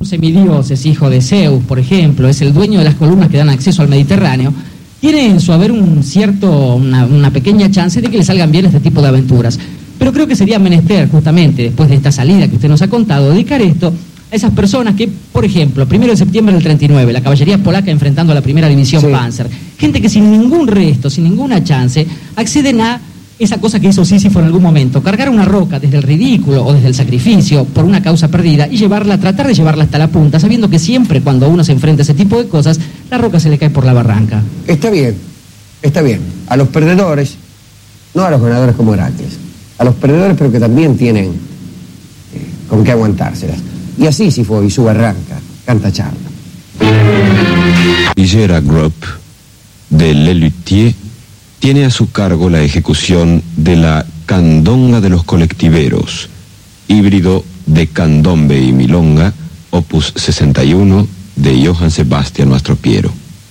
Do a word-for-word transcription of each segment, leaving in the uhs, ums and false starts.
Semidios es hijo de Zeus, por ejemplo, es el dueño de las columnas que dan acceso al Mediterráneo, tiene en su haber un cierto, una, una pequeña chance de que le salgan bien este tipo de aventuras. Pero creo que sería menester, justamente, después de esta salida que usted nos ha contado, dedicar esto a esas personas que, por ejemplo, primero de septiembre del treinta y nueve, la caballería polaca enfrentando a la primera división sí. Panzer, gente que sin ningún resto, sin ninguna chance, acceden a esa cosa que hizo Sísifo en algún momento, cargar una roca desde el ridículo o desde el sacrificio por una causa perdida y llevarla, tratar de llevarla hasta la punta, sabiendo que siempre cuando uno se enfrenta a ese tipo de cosas, la roca se le cae por la barranca. Está bien, está bien. A los perdedores, no a los ganadores como Heracles, a los perdedores pero que también tienen eh, con qué aguantárselas. Y así Sísifo y su barranca, canta charla. Ligera Group de Lelutier tiene a su cargo la ejecución de la Candonga de los Colectiveros, híbrido de candombe y milonga, opus sesenta y uno de Johann Sebastian Mastropiero.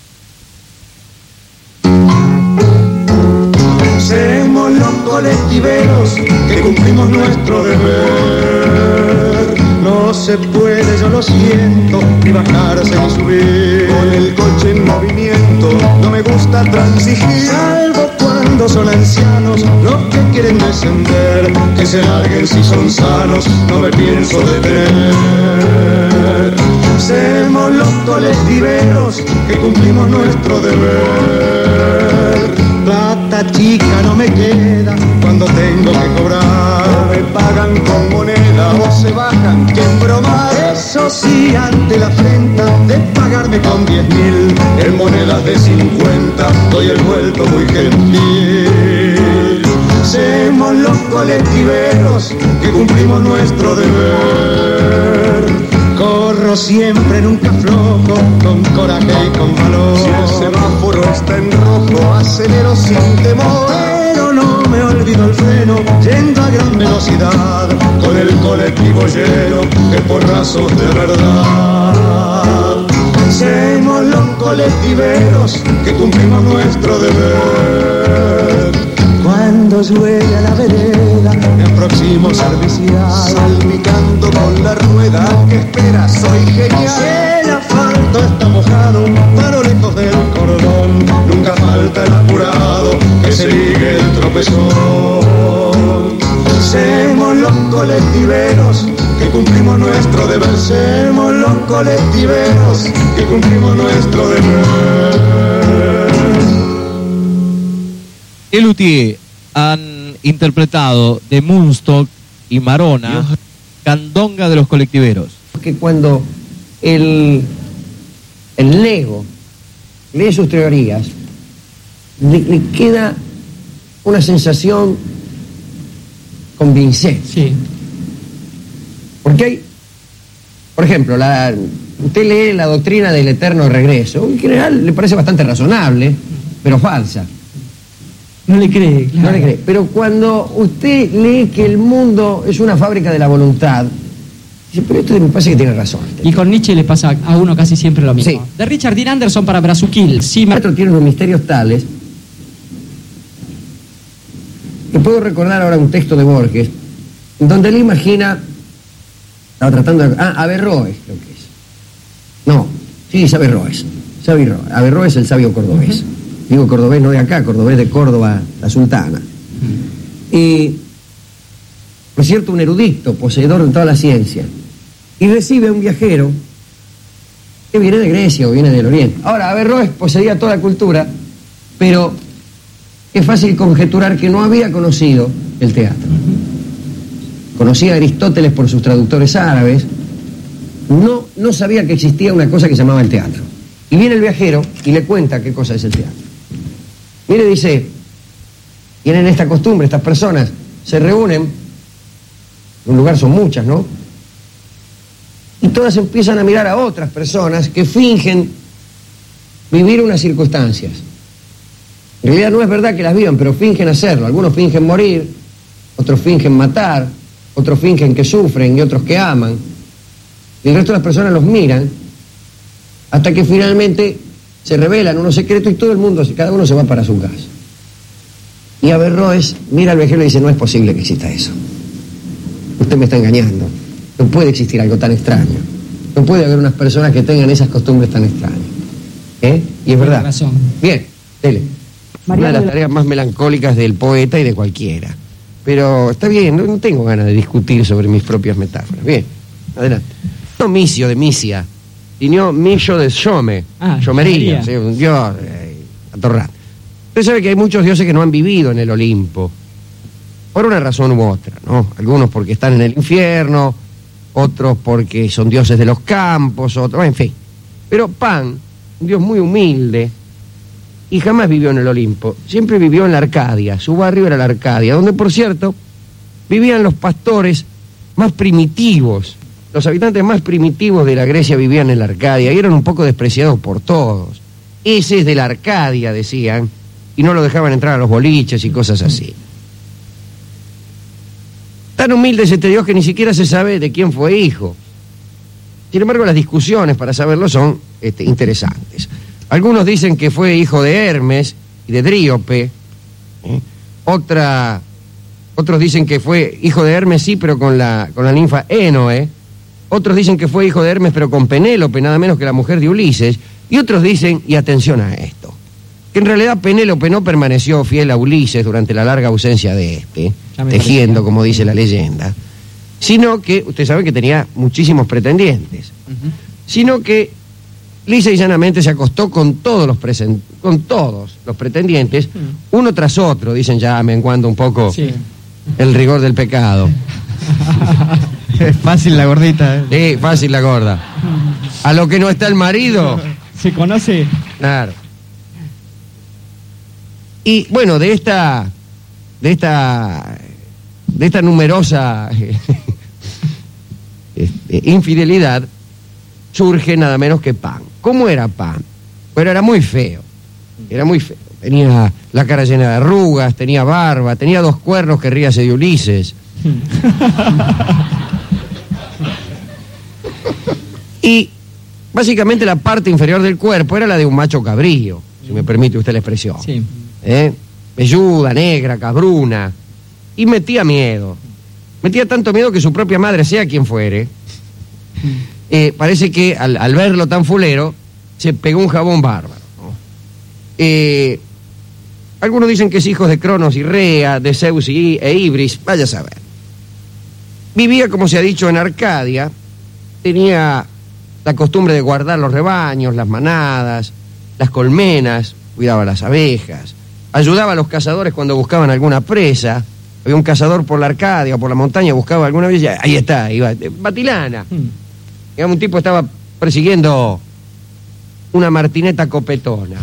Somos los colectiveros que cumplimos nuestro deber. No se puede, yo lo siento, ni bajarse ni subir. Con el coche en movimiento no me gusta transigir. Salvo cuando son ancianos los que quieren descender. Que se larguen si son sanos, no me pienso detener. Somos los colectiveros que cumplimos nuestro deber. Plata chica no me queda cuando tengo que cobrar. O me pagan con moneda o se bajan, que en broma. Eso sí, ante la afrenta de pagarme con diez mil, en monedas de cincuenta doy el vuelto muy gentil. Somos los colectiveros que cumplimos nuestro deber. Corro siempre, nunca flojo, con coraje y con valor. Si el semáforo está en rojo, acelero sin temor. Pero no me olvido el freno, yendo a gran velocidad, con el colectivo lleno de porrazos de verdad. Somos los colectiveros que cumplimos nuestro deber. Cuando llueve a la vereda, me aproximo servicial, salpicando con la rueda que espera, soy genial. El asfalto está mojado, paro lejos del cordón, nunca falta el apurado que sigue el tropezón. Somos los colectiveros que cumplimos nuestro deber. Somos los colectiveros que cumplimos nuestro deber. Lelutier han interpretado de Moonstock y Marona, Candonga de los Colectiveros. Que cuando el, el Lego lee sus teorías, le, le queda una sensación convincente. Sí. Porque hay, por ejemplo, la, usted lee la doctrina del eterno regreso, en general le parece bastante razonable, pero falsa. No le cree, claro. No le cree. Pero cuando usted lee que el mundo es una fábrica de la voluntad, dice, pero esto me parece que tiene razón. Y con Nietzsche le pasa a uno casi siempre lo mismo. Sí. De Richard Dean Anderson para Brazuquil. Sí, Mar... tiene unos misterios tales que puedo recordar ahora un texto de Borges, donde él imagina, estaba tratando de... Ah, Averroes, creo que es. No, sí, es Averroes. Averroes, el sabio cordobés. Uh-huh. Digo cordobés no de acá, cordobés de Córdoba, la sultana. Uh-huh. Y, por cierto, un erudito, poseedor de toda la ciencia. Y recibe a un viajero que viene de Grecia o viene del Oriente. Ahora, Averroes poseía toda la cultura, pero es fácil conjeturar que no había conocido el teatro. Conocía a Aristóteles por sus traductores árabes, no, no sabía que existía una cosa que se llamaba el teatro. Y viene el viajero y le cuenta qué cosa es el teatro. Mire, dice, tienen esta costumbre, estas personas se reúnen, en un lugar son muchas, ¿no? Y todas empiezan a mirar a otras personas que fingen vivir unas circunstancias. En realidad no es verdad que las vivan, pero fingen hacerlo. Algunos fingen morir, otros fingen matar, otros fingen que sufren y otros que aman. Y el resto de las personas los miran hasta que finalmente se revelan unos secretos y todo el mundo, cada uno se va para su casa. Y Averroes mira al viajero y dice, no es posible que exista eso. Usted me está engañando. No puede existir algo tan extraño. No puede haber unas personas que tengan esas costumbres tan extrañas. ¿Eh? Y es verdad. razón. Bien, dele. Una de las tareas más melancólicas del poeta y de cualquiera. Pero está bien, no, no tengo ganas de discutir sobre mis propias metáforas. Bien, adelante. No misio de misia, sino millo de Shome, Ah, Shomería, Shomería. ¿sí? Un dios eh, atorrante. Usted sabe que hay muchos dioses que no han vivido en el Olimpo, por una razón u otra, ¿no? Algunos porque están en el infierno, otros porque son dioses de los campos, otros, en fin. Pero Pan, un dios muy humilde, y jamás vivió en el Olimpo, siempre vivió en la Arcadia, su barrio era la Arcadia, donde por cierto vivían los pastores más primitivos, los habitantes más primitivos de la Grecia vivían en la Arcadia y eran un poco despreciados por todos. Ese es de la Arcadia, decían, y no lo dejaban entrar a los boliches y cosas así. Tan humilde es este dios que ni siquiera se sabe de quién fue hijo. Sin embargo, las discusiones para saberlo son este, interesantes. Algunos dicen que fue hijo de Hermes y de Dríope. ¿eh? Otra, otros dicen que fue hijo de Hermes, sí, pero con la, con la ninfa Énoe. Otros dicen que fue hijo de Hermes, pero con Penélope, nada menos que la mujer de Ulises. Y otros dicen, y atención a esto, que en realidad Penélope no permaneció fiel a Ulises durante la larga ausencia de este, tejiendo, como dice la leyenda, sino que, usted sabe que tenía muchísimos pretendientes, uh-huh. sino que lisa y llanamente se acostó con todos los presen- con todos los pretendientes, uh-huh. uno tras otro, dicen ya menguando un poco sí. el rigor del pecado. Es fácil la gordita. ¿eh? Sí, fácil la gorda. A lo que no está el marido. ¿Se conoce? Claro. Y bueno, de esta, de esta, de esta numerosa este, infidelidad surge nada menos que Pan. ¿Cómo era Pan? Bueno, era muy feo. Era muy feo. Tenía la cara llena de arrugas, tenía barba, tenía dos cuernos que ríase de Ulises. Y básicamente la parte inferior del cuerpo era la de un macho cabrío, si me permite usted la expresión. Sí. ¿Eh? Velluda, negra, cabruna. Y metía miedo. Metía tanto miedo que su propia madre, sea quien fuere, eh, parece que al, al verlo tan fulero, se pegó un jabón bárbaro. ¿no? Eh, algunos dicen que es hijo de Cronos y Rea, de Zeus y, e Ibris, vaya a saber. Vivía, como se ha dicho, en Arcadia, tenía la costumbre de guardar los rebaños, las manadas, las colmenas, cuidaba las abejas, ayudaba a los cazadores cuando buscaban alguna presa. Había un cazador por la Arcadia o por la montaña, buscaba alguna vez, ahí está, iba, Batilana. Hmm. Digamos, un tipo estaba persiguiendo una martineta copetona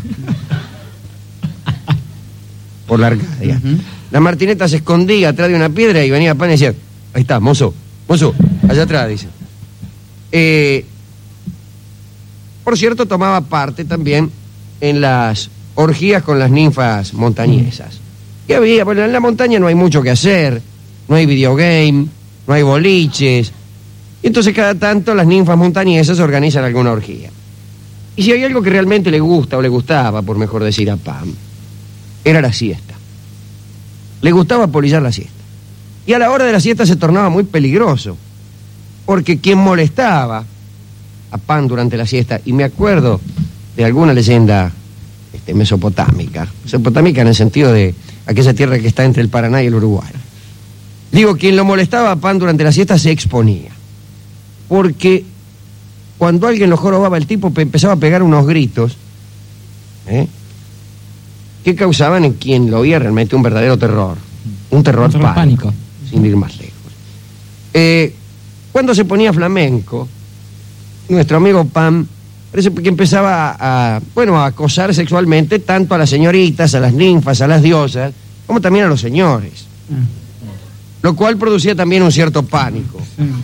por la Arcadia. Uh-huh. La martineta se escondía atrás de una piedra y venía Pan y decía, ahí está, mozo, mozo, allá atrás, dice. Eh, por cierto, tomaba parte también en las orgías con las ninfas montañesas. ¿Qué había? Bueno, en la montaña no hay mucho que hacer, no hay videogame, no hay boliches. Y entonces cada tanto las ninfas montañesas organizan alguna orgía. Y si hay algo que realmente le gusta o le gustaba, por mejor decir, a Pan, era la siesta. Le gustaba polillar la siesta. Y a la hora de la siesta se tornaba muy peligroso, porque quien molestaba a Pan durante la siesta, y me acuerdo de alguna leyenda este, mesopotámica, mesopotámica en el sentido de aquella tierra que está entre el Paraná y el Uruguay. Digo, quien lo molestaba a Pan durante la siesta se exponía, porque cuando alguien lo jorobaba, el tipo empezaba a pegar unos gritos, ¿eh? que causaban en quien lo oía realmente un verdadero terror, un terror, un terror pánico, pánico, sin ir más lejos. Eh, cuando se ponía flamenco, nuestro amigo Pan parece que empezaba a, a, bueno, a acosar sexualmente tanto a las señoritas, a las ninfas, a las diosas, como también a los señores. Lo cual producía también un cierto pánico.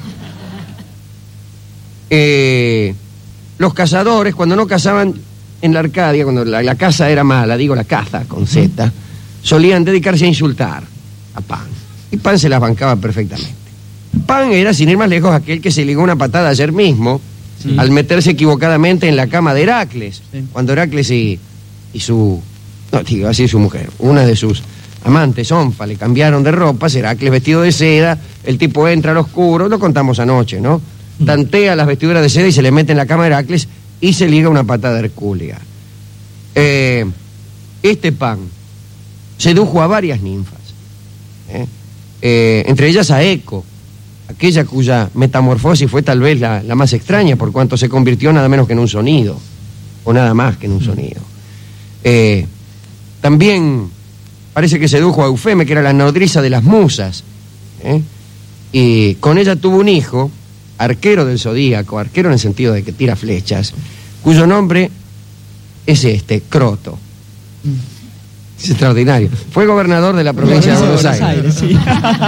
Eh, los cazadores, cuando no cazaban en la Arcadia, cuando la, la caza era mala, digo la caza con Z, solían dedicarse a insultar a Pan. Y Pan se las bancaba perfectamente. Pan era, sin ir más lejos, aquel que se ligó una patada ayer mismo, sí. al meterse equivocadamente en la cama de Heracles, sí. cuando Heracles y, y su, no digo así su mujer, una de sus amantes, Onfa, le cambiaron de ropas, Heracles vestido de seda, el tipo entra al oscuro, lo contamos anoche, ¿no? tantea las vestiduras de seda y se le mete en la cama de Heracles y se liga una patada hercúlea. Eh, este Pan sedujo a varias ninfas, ¿eh? Eh, entre ellas a Eco, aquella cuya metamorfosis fue tal vez la, la más extraña, por cuanto se convirtió nada menos que en un sonido, o nada más que en un sonido. Eh, también parece que sedujo a Eufeme, que era la nodriza de las musas, ¿eh? Y con ella tuvo un hijo, arquero del zodíaco, arquero en el sentido de que tira flechas, cuyo nombre es este, Croto. Es extraordinario. Fue gobernador de la provincia de Buenos Aires. Aires, sí.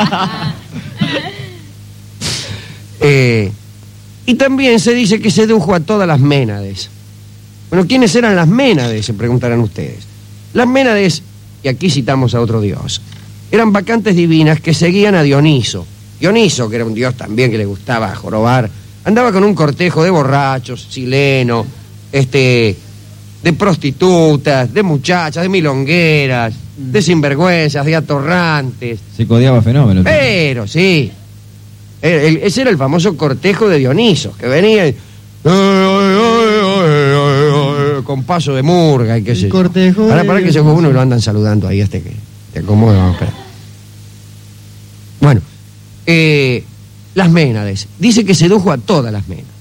eh, y también se dice que sedujo a todas las Ménades. Bueno, ¿quiénes eran las Ménades? Se preguntarán ustedes. Las Ménades, y aquí citamos a otro dios, eran bacantes divinas que seguían a Dioniso. Dioniso, que era un dios también que le gustaba jorobar, andaba con un cortejo de borrachos, sileno, este... de prostitutas, de muchachas, de milongueras, de sinvergüenzas, de atorrantes. Se codiaba fenómeno. Pero sí, el, el, ese era el famoso cortejo de Dioniso, que venía y, con paso de murga y qué sé yo. Cortejo Para, de para que se Dioniso. uno y lo andan saludando ahí hasta que te acomoda. Vamos a esperar. Bueno, eh, las Ménades. Dice que sedujo a todas las Ménades.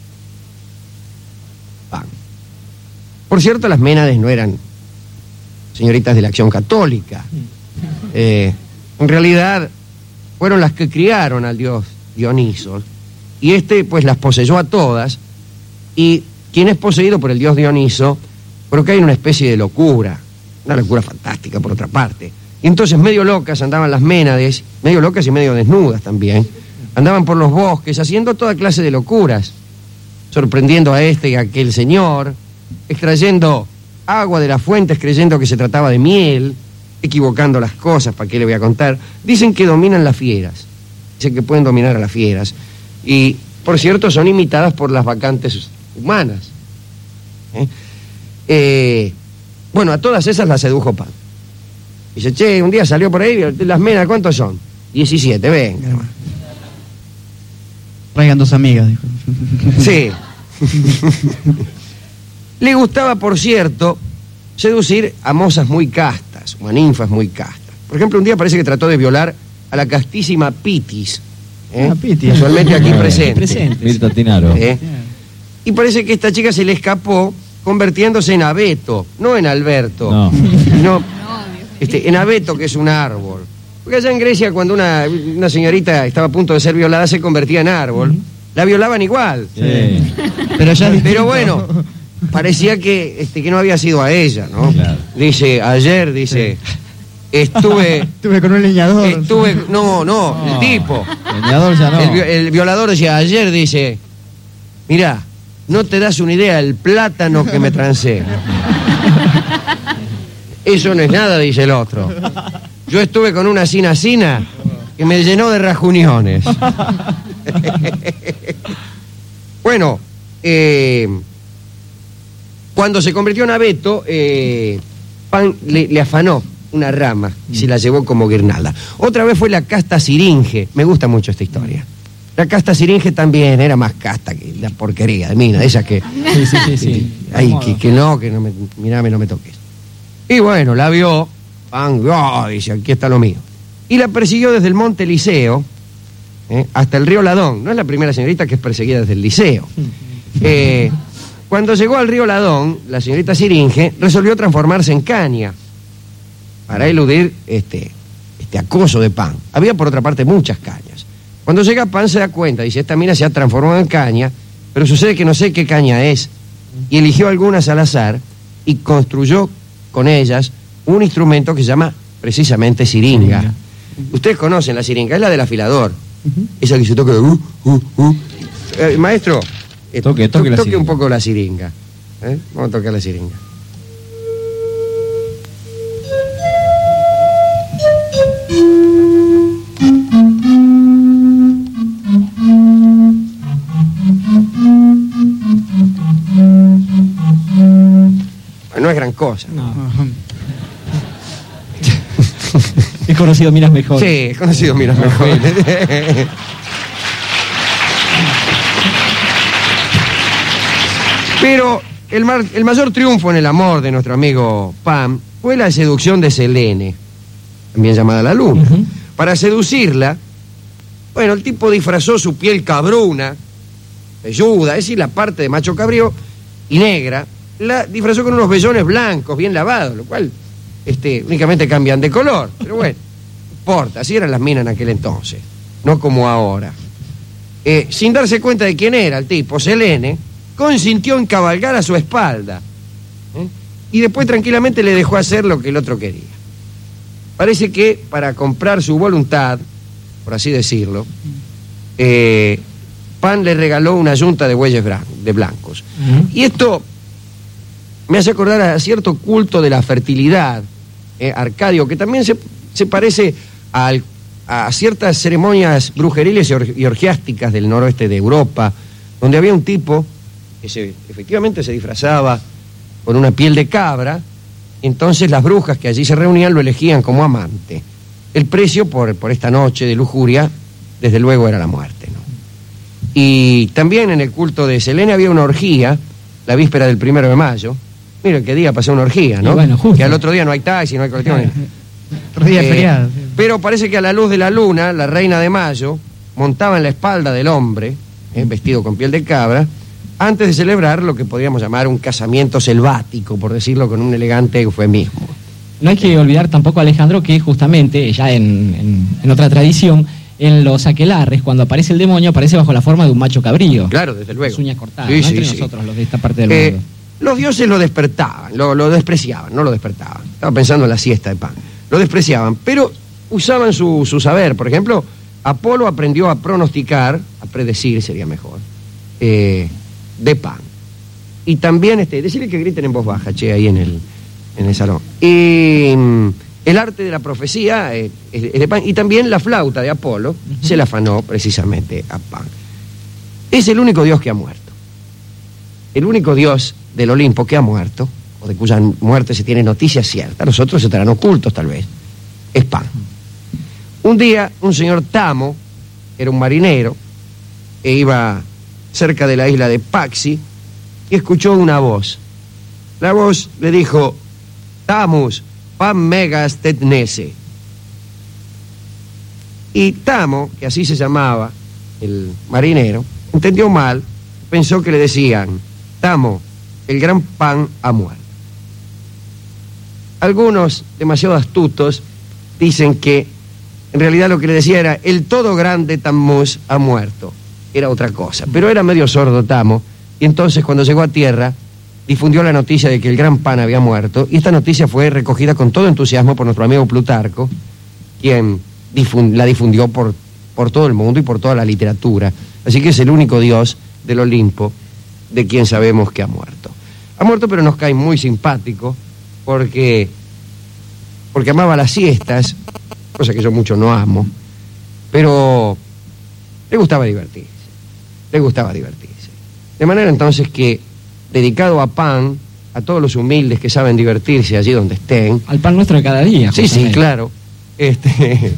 Van. Por cierto, las Ménades no eran señoritas de la Acción Católica. Eh, en realidad, fueron las que criaron al dios Dioniso. Y este, pues, las poseyó a todas. Y quien es poseído por el dios Dioniso, pero que hay una especie de locura. Una locura fantástica, por otra parte. Y entonces, medio locas andaban las Ménades, medio locas y medio desnudas también. Andaban por los bosques haciendo toda clase de locuras, sorprendiendo a este y a aquel señor, extrayendo agua de las fuentes creyendo que se trataba de miel, equivocando las cosas, ¿para qué le voy a contar? Dicen que dominan las fieras, dicen que pueden dominar a las fieras, y por cierto son imitadas por las bacantes humanas. ¿Eh? Eh, bueno, a todas esas las sedujo Pan. Dice, che, un día salió por ahí, las Menas, ¿cuántos son? diecisiete, venga, hermano. Traigan dos amigas, dijo. Sí. Le gustaba, por cierto, seducir a mozas muy castas, o a ninfas muy castas. Por ejemplo, un día parece que trató de violar a la castísima Pitis, ¿eh? Ah, Pitis. Casualmente aquí Ah, presente. presente. Mirta Tinaro. ¿Eh? Y parece que esta chica se le escapó convirtiéndose en abeto, no en Alberto, No. sino este, en abeto, que es un árbol. Porque allá en Grecia, cuando una, una señorita estaba a punto de ser violada, se convertía en árbol. La violaban igual. Sí. Pero ya es Pero distinto. bueno, parecía que, este, que no había sido a ella, ¿no? Claro. Dice, ayer, dice, estuve, Estuve con un leñador. estuve, no, no, el No. tipo. Leñador ya no. El, vi- el violador decía, ayer, dice, mirá, no te das una idea el plátano que me trancé. Eso no es nada, dice el otro. Yo estuve con una sina sina que me llenó de rajuniones. Bueno, eh, cuando se convirtió en abeto, eh, Pan le, le afanó una rama y se la llevó como guirnalda. Otra vez fue la casta Siringe. Me gusta mucho esta historia. La casta Siringe también era más casta que la porquería de mina, esa que... Sí, sí, sí, sí. Ay, que, que no, que no me, mirame, no me toques. Y bueno, la vio, Pan, oh, dice, aquí está lo mío. Y la persiguió desde el monte Liceo, ¿eh? hasta el río Ladón. No es la primera señorita que es perseguida desde el Liceo. Eh, cuando llegó al río Ladón, la señorita Siringe resolvió transformarse en caña para eludir este, este acoso de Pan. Había por otra parte muchas cañas. Cuando llega Pan se da cuenta, dice, esta mina se ha transformado en caña, pero sucede que no sé qué caña es. Y eligió algunas al azar y construyó con ellas un instrumento que se llama precisamente siringa. Siringa. Ustedes conocen la siringa, es la del afilador. Esa que se toca de uh, uh, uh. Eh, maestro, eh, Toque, toque la toque un siringa. poco la siringa. ¿Eh? Vamos a tocar la siringa. Bueno, no es gran cosa. No. He conocido miras mejor. Sí, he conocido, mira, mejor. Pero el, mar, el mayor triunfo en el amor de nuestro amigo Pan fue la seducción de Selene, también llamada la luna. Uh-huh. Para seducirla, bueno, el tipo disfrazó su piel cabruna, velluda, es decir, la parte de macho cabrío y negra, la disfrazó con unos vellones blancos, bien lavados, lo cual este, únicamente cambian de color. Pero bueno, no importa, así eran las minas en aquel entonces, no como ahora. Eh, sin darse cuenta de quién era el tipo, Selene consintió en cabalgar a su espalda, ¿eh? Y después tranquilamente le dejó hacer lo que el otro quería. Parece que para comprar su voluntad, por así decirlo, eh, Pan le regaló una yunta de bueyes bran- de blancos. Uh-huh. Y esto me hace acordar a cierto culto de la fertilidad eh, arcadio, que también se, se parece al, a ciertas ceremonias brujeriles y, or- y orgiásticas del noroeste de Europa, donde había un tipo que se, efectivamente se disfrazaba con una piel de cabra. Entonces las brujas que allí se reunían lo elegían como amante. El precio por, por esta noche de lujuria, desde luego, era la muerte, ¿no? Y también en el culto de Selene había una orgía, la víspera del primero de mayo. Mira qué día pasó una orgía, ¿no? Bueno, justo. Que al otro día no hay taxi, no hay colectivo. Otro día Eh, feriado. pero parece que a la luz de la luna, la reina de mayo montaba en la espalda del hombre, eh, vestido con piel de cabra, antes de celebrar lo que podríamos llamar un casamiento selvático, por decirlo con un elegante eufemismo. No hay que olvidar tampoco, Alejandro, que justamente ya en, en, en otra tradición, en los aquelarres, cuando aparece el demonio, aparece bajo la forma de un macho cabrío. Claro, desde luego. Las uñas cortadas, Sí, ¿no? sí, Entre sí. nosotros, los de esta parte del Eh, mundo. los dioses lo despertaban, lo, lo despreciaban, no lo despertaban. Estaba pensando en la siesta de Pan. Lo despreciaban, pero usaban su, su saber. Por ejemplo, Apolo aprendió a pronosticar, a predecir sería mejor, eh, de Pan. Y también, este, decirle que griten en voz baja, che, ahí en el, en el salón. Y mm, el arte de la profecía eh, es de Pan. Y también la flauta de Apolo uh-huh. se la afanó precisamente a Pan. Es el único dios que ha muerto. El único dios del Olimpo que ha muerto, o de cuya muerte se tiene noticia cierta, los otros estarán ocultos tal vez, es Pan. Un día, un señor Tamo, era un marinero, e iba cerca de la isla de Paxi, y escuchó una voz. La voz le dijo: Tamus, Pan Megas Tetnese. Y Tamo, que así se llamaba el marinero, entendió mal, pensó que le decían: Tamo, el gran Pan ha muerto. Algunos, demasiado astutos, dicen que en realidad lo que le decía era: el todo grande Tammuz ha muerto. Era otra cosa, pero era medio sordo Tamo, y entonces cuando llegó a tierra difundió la noticia de que el gran Pan había muerto, y esta noticia fue recogida con todo entusiasmo por nuestro amigo Plutarco, quien difund- la difundió por, por todo el mundo y por toda la literatura. Así que es el único dios del Olimpo de quien sabemos que ha muerto. Ha muerto, pero nos cae muy simpático porque, porque amaba las siestas, cosa que yo mucho no amo, pero le gustaba divertirse, le gustaba divertirse. De manera entonces que, dedicado a Pan, a todos los humildes que saben divertirse allí donde estén. Al pan nuestro de cada día. Sí, justamente. sí, claro. Este,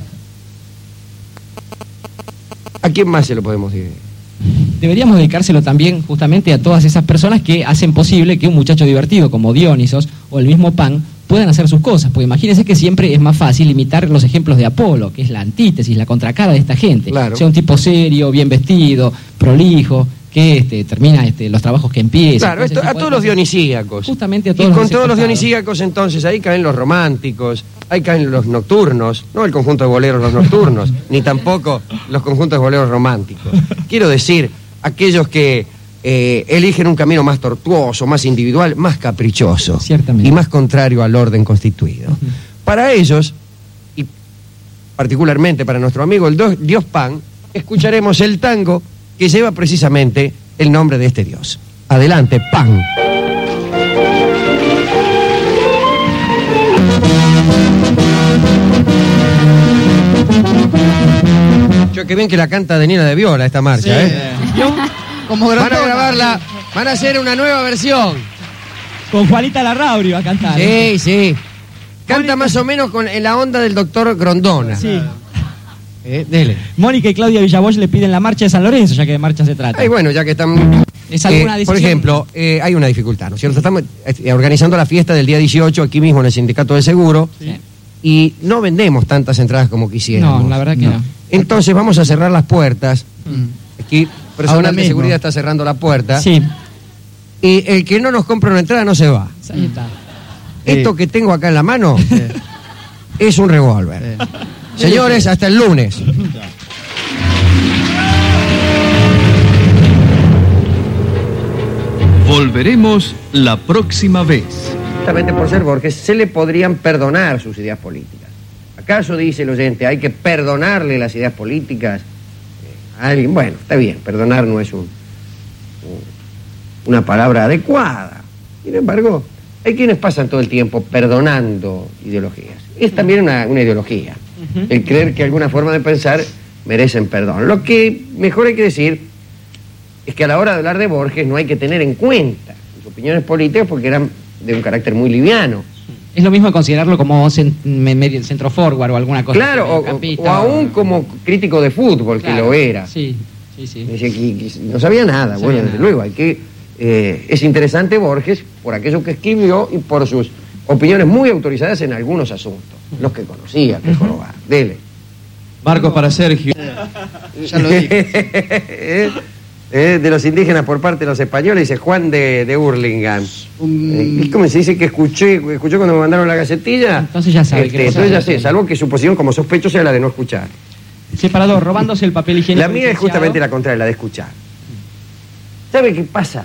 ¿a quién más se lo podemos decir? Deberíamos dedicárselo también justamente a todas esas personas que hacen posible que un muchacho divertido como Dionisos o el mismo Pan puedan hacer sus cosas, porque imagínense que siempre es más fácil imitar los ejemplos de Apolo, que es la antítesis, la contracara de esta gente. Claro. Sea un tipo serio, bien vestido, prolijo, que este, termina este, los trabajos que empieza. Claro, esto, a todos los dionisíacos. Justamente a Y todos con los todos los desencantados. dionisíacos, entonces, ahí caen los románticos, ahí caen los nocturnos, no el conjunto de boleros los nocturnos, ni tampoco los conjuntos de boleros románticos. Quiero decir, aquellos que eh, eligen un camino más tortuoso, más individual, más caprichoso. Ciertamente. Y más contrario al orden constituido. Uh-huh. Para ellos, y particularmente para nuestro amigo el do- dios Pan, escucharemos el tango que lleva precisamente el nombre de este dios. Adelante, Pan. Yo, qué bien que la canta Daniela de Viola esta marcha, Sí. ¿eh? Como Van a grotona. grabarla, van a hacer una nueva versión. Con Juanita Larrauri va a cantar. Sí, sí. Canta más o menos con, en la onda del doctor Grondona. Sí. Eh, dele. Mónica y Claudia Villabosch le piden la marcha de San Lorenzo, ya que de marcha se trata. Ay, bueno, ya que están... ¿Es alguna Eh, decisión? por ejemplo, eh, hay una dificultad, ¿no es cierto? Estamos eh, organizando la fiesta del día dieciocho aquí mismo en el Sindicato del Seguro Sí. y no vendemos tantas entradas como quisiéramos. No, la verdad que no. Entonces vamos a cerrar las puertas. Aquí personal Ahora de mismo. seguridad está cerrando la puerta. Sí, Y el que no nos compra una entrada no se va. ahí está. Esto que tengo acá en la mano es un revólver. Señores, hasta el lunes. Volveremos la próxima vez. Justamente por ser Borges, se le podrían perdonar sus ideas políticas. ¿Acaso, dice el oyente, hay que perdonarle las ideas políticas a alguien? Bueno, está bien, perdonar no es un, un- una palabra adecuada. Sin embargo, hay quienes pasan todo el tiempo perdonando ideologías. Es también una, una ideología, el creer que alguna forma de pensar merecen perdón. Lo que mejor hay que decir es que a la hora de hablar de Borges no hay que tener en cuenta sus opiniones políticas porque eran de un carácter muy liviano. Es lo mismo considerarlo como cen- me- medio centro forward o alguna cosa. Claro, o, o- mediocampista, o aún como crítico de fútbol, Claro, que lo era. Sí, sí, sí. Decía que, que no sabía nada. No bueno, sabía desde nada. luego, hay que, eh, es interesante Borges por aquello que escribió y por sus opiniones muy autorizadas en algunos asuntos, los que conocía, que jorobar. Dele. Marcos para Sergio. Ya lo dije. Eh, eh, de los indígenas por parte de los españoles, dice Juan de, de Hurlingham. Un- Eh, ¿y cómo se dice que escuché, escuchó cuando me mandaron la gacetilla? Entonces ya sabe que no entonces ya sabe. sé, salvo que su posición como sospecho sea la de no escuchar. Separador, robándose el papel higiénico. La mía es licenciado. justamente la contraria, la de escuchar. ¿Sabe qué pasa?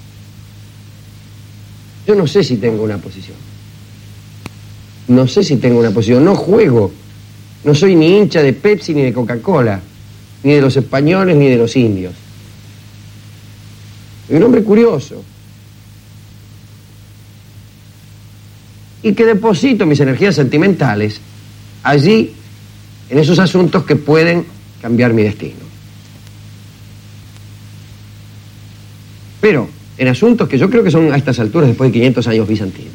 Yo no sé si tengo una posición. No sé si tengo una posición. No juego. No soy ni hincha de Pepsi ni de Coca-Cola, ni de los españoles ni de los indios. Soy un hombre curioso. Y que deposito mis energías sentimentales allí, en esos asuntos que pueden cambiar mi destino. Pero en asuntos que yo creo que son a estas alturas, después de quinientos años bizantinos.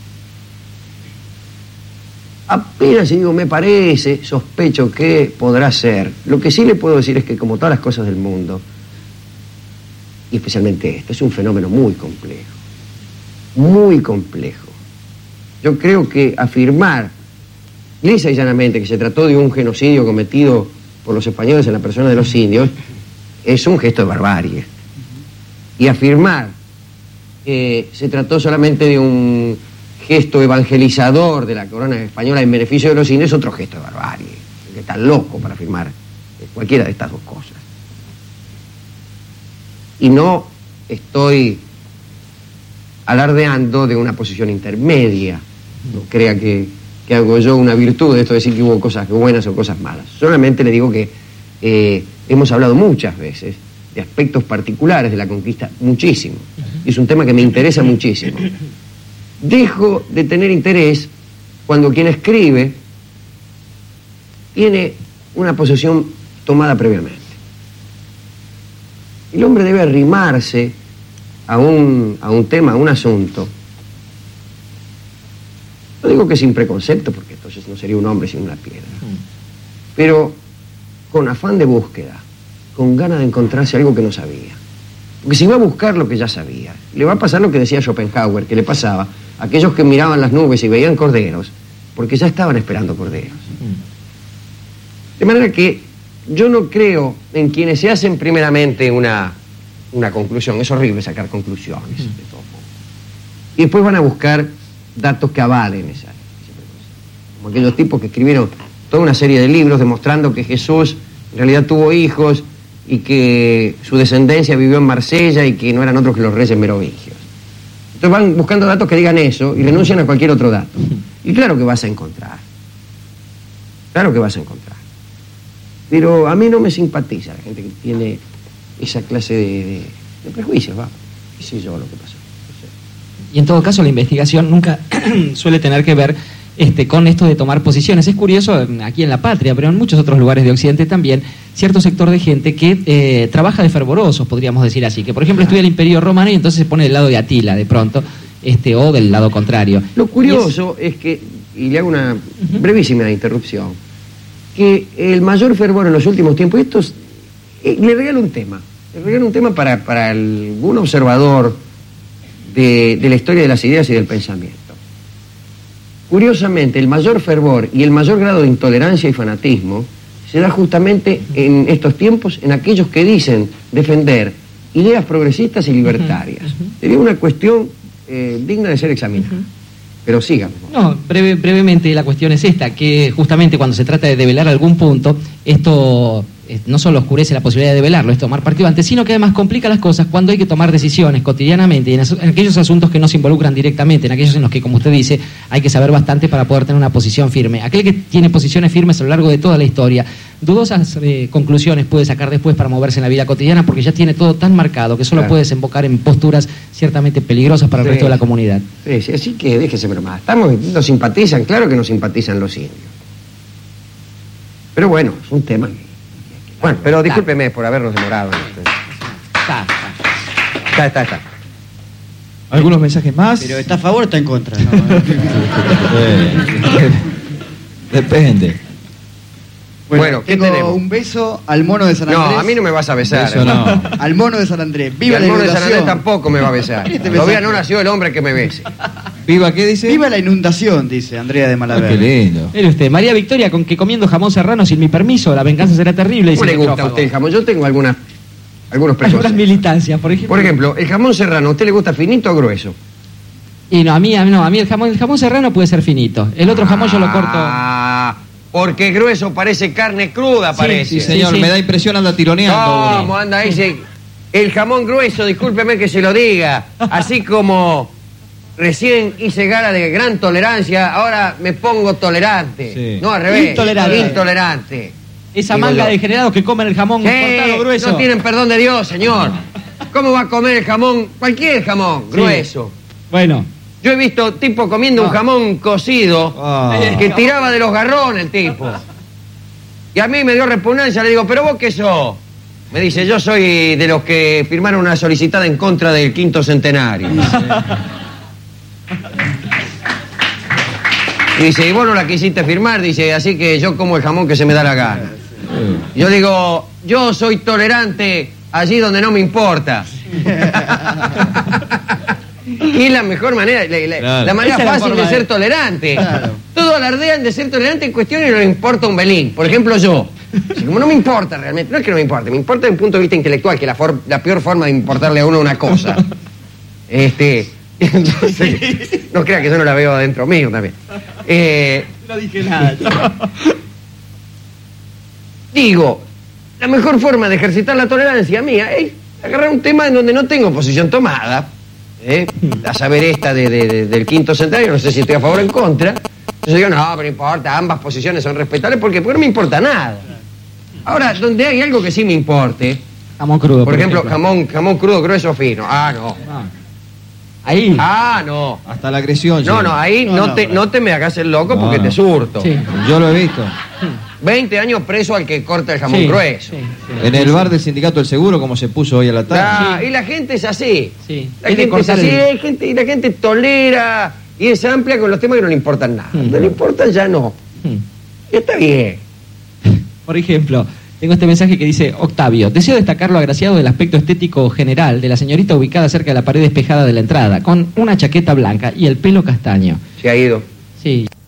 Apenas si digo, me parece, sospecho que podrá ser. Lo que sí le puedo decir es que, como todas las cosas del mundo, y especialmente este, es un fenómeno muy complejo. Muy complejo. Yo creo que afirmar lisa y llanamente que se trató de un genocidio cometido por los españoles en la persona de los indios es un gesto de barbarie. Y afirmar que se trató solamente de un gesto evangelizador de la corona española en beneficio de los indios es otro gesto de barbarie. Que está loco para afirmar cualquiera de estas dos cosas. Y no estoy alardeando de una posición intermedia. No crea que, que hago yo una virtud de esto de decir que hubo cosas buenas o cosas malas. Solamente le digo que eh, hemos hablado muchas veces de aspectos particulares de la conquista, muchísimo. Y es un tema que me interesa muchísimo. Dejo de tener interés cuando quien escribe tiene una posición tomada previamente. El hombre debe arrimarse a un, a un tema, a un asunto. No digo que sin preconcepto, porque entonces no sería un hombre sin una piedra. Pero con afán de búsqueda, con ganas de encontrarse algo que no sabía. Porque si va a buscar lo que ya sabía, le va a pasar lo que decía Schopenhauer, que le pasaba a aquellos que miraban las nubes y veían corderos, porque ya estaban esperando corderos. De manera que yo no creo en quienes se hacen primeramente una, una conclusión. Es horrible sacar conclusiones de todo modo. Y después van a buscar datos que avalen esa, esa preconcepción. Como aquellos tipos que escribieron toda una serie de libros demostrando que Jesús en realidad tuvo hijos y que su descendencia vivió en Marsella y que no eran otros que los reyes merovingios. Entonces van buscando datos que digan eso y renuncian a cualquier otro dato. Y claro que vas a encontrar. Claro que vas a encontrar. Pero a mí no me simpatiza la gente que tiene esa clase de, de, de prejuicios, va. ¿Qué sé yo lo que pasó? No sé. Y en todo caso la investigación nunca suele tener que ver este, con esto de tomar posiciones. Es curioso aquí en la patria, pero en muchos otros lugares de Occidente también, cierto sector de gente que eh, trabaja de fervorosos, podríamos decir así, que por ejemplo estudia el Imperio Romano y entonces se pone del lado de Atila de pronto, este, o del lado contrario. Lo curioso es... es que, y le hago una brevísima interrupción, que el mayor fervor en los últimos tiempos, esto es, eh, le regalo un tema, en realidad es un tema para, para algún observador de, de la historia de las ideas y del pensamiento. Curiosamente, el mayor fervor y el mayor grado de intolerancia y fanatismo se da justamente en estos tiempos en aquellos que dicen defender ideas progresistas y libertarias. Uh-huh, uh-huh. Sería una cuestión eh, digna de ser examinada. Uh-huh. Pero sigamos. No, breve, brevemente la cuestión es esta, que justamente cuando se trata de develar algún punto, esto eh, no solo oscurece la posibilidad de develarlo, es tomar partido antes, sino que además complica las cosas cuando hay que tomar decisiones cotidianamente y en, en aquellos asuntos que no se involucran directamente, en aquellos en los que, como usted dice, hay que saber bastante para poder tener una posición firme. Aquel que tiene posiciones firmes a lo largo de toda la historia, dudosas eh, conclusiones puede sacar después para moverse en la vida cotidiana porque ya tiene todo tan marcado que solo claro. puede desembocar en posturas ciertamente peligrosas para el sí. resto de la comunidad. Sí, sí, así que déjese bromar. Estamos, nos simpatizan, claro que nos simpatizan los indios. Pero bueno, es un tema. Bueno, pero discúlpeme por habernos demorado. Está, está. Está, está, está. ¿Algunos mensajes más? Pero ¿está a favor o está en contra? No, Depende. Bueno, bueno ¿qué tengo tenemos? Un beso al mono de San Andrés. No, a mí no me vas a besar. Eso no. Al mono de San Andrés. Viva y la al mono de San Andrés inundación. tampoco me va a besar. Todavía no nació el hombre que me bese. ¿Viva qué dice? Viva la inundación, dice Andrea de Malaver. Ah, qué lindo. Mire usted, María Victoria, con que comiendo jamón serrano sin mi permiso, la venganza será terrible. ¿Cómo le gusta a usted el jamón? Yo tengo algunas, algunos prejuicios. Algunas militancias, por ejemplo. Por ejemplo, el jamón serrano, ¿a usted le gusta finito o grueso? Y no, a mí, a mí no, a mí el jamón, el jamón serrano puede ser finito. El otro jamón yo lo corto. Ah, porque grueso parece carne cruda, Sí, parece. Sí, señor, Sí, sí. me da impresión, anda tironeando. ¿Cómo anda ese? El jamón grueso, discúlpeme que se lo diga. Así como recién hice gala de gran tolerancia, ahora me pongo tolerante. Sí. No, al revés. Intolerante. Intolerante. Esa Digo manga yo. de degenerados que comen el jamón Sí, cortado grueso. no tienen perdón de Dios, señor. ¿Cómo va a comer el jamón? Cualquier jamón, Sí. grueso. Bueno. Yo he visto tipo comiendo No. un jamón cocido Ah. que tiraba de los garrones el tipo. Y a mí me dio repugnancia, le digo, ¿pero vos qué sos? Me dice, yo soy de los que firmaron una solicitada en contra del quinto centenario. Y dice, y vos no la quisiste firmar, dice, así que yo como el jamón que se me da la gana. Yo digo, yo soy tolerante allí donde no me importa. Y la mejor manera, la, la- Claro. la manera Esa es la fácil forma de ser de- tolerante. Claro. Todos alardean de ser tolerante en cuestiones y no le importa un belín. Por ejemplo, yo. Si como no me importa realmente, no es que no me importe, me importa desde un punto de vista intelectual, que es la, for- la peor forma de importarle a uno una cosa. Este, entonces, no crea que yo no la veo adentro mío también. Eh, No dije nada. digo, la mejor forma de ejercitar la tolerancia mía es agarrar un tema en donde no tengo posición tomada, ¿eh? A saber esta de, de- de- del quinto centenario, no sé si estoy a favor o en contra. Entonces digo, no, pero no importa, ambas posiciones son respetables porque, porque no me importa nada. Ahora, donde hay algo que sí me importe, Jamón crudo. por ejemplo, jamón, jamón crudo, grueso o fino. Ah, no. Ah. Ahí. Ah, no. Hasta la agresión. No, llega. no, ahí No, no, no, te, pero- no te me hagas el loco No, porque no. te surto. Sí. Yo lo he visto. veinte años preso al que corta el jamón Sí, grueso. sí, sí. En el bar del Sindicato del Seguro, como se puso hoy a la tarde. Ah, y la gente es así. Sí. La Es de gente es cortar así, el- hay gente, y la gente tolera y es amplia con los temas que no le importan nada. Mm. No le importan, ya no. Hmm. Y está bien. Por ejemplo, tengo este mensaje que dice, Octavio, deseo destacar lo agraciado del aspecto estético general de la señorita ubicada cerca de la pared despejada de la entrada, con una chaqueta blanca y el pelo castaño. Se ha ido. Sí.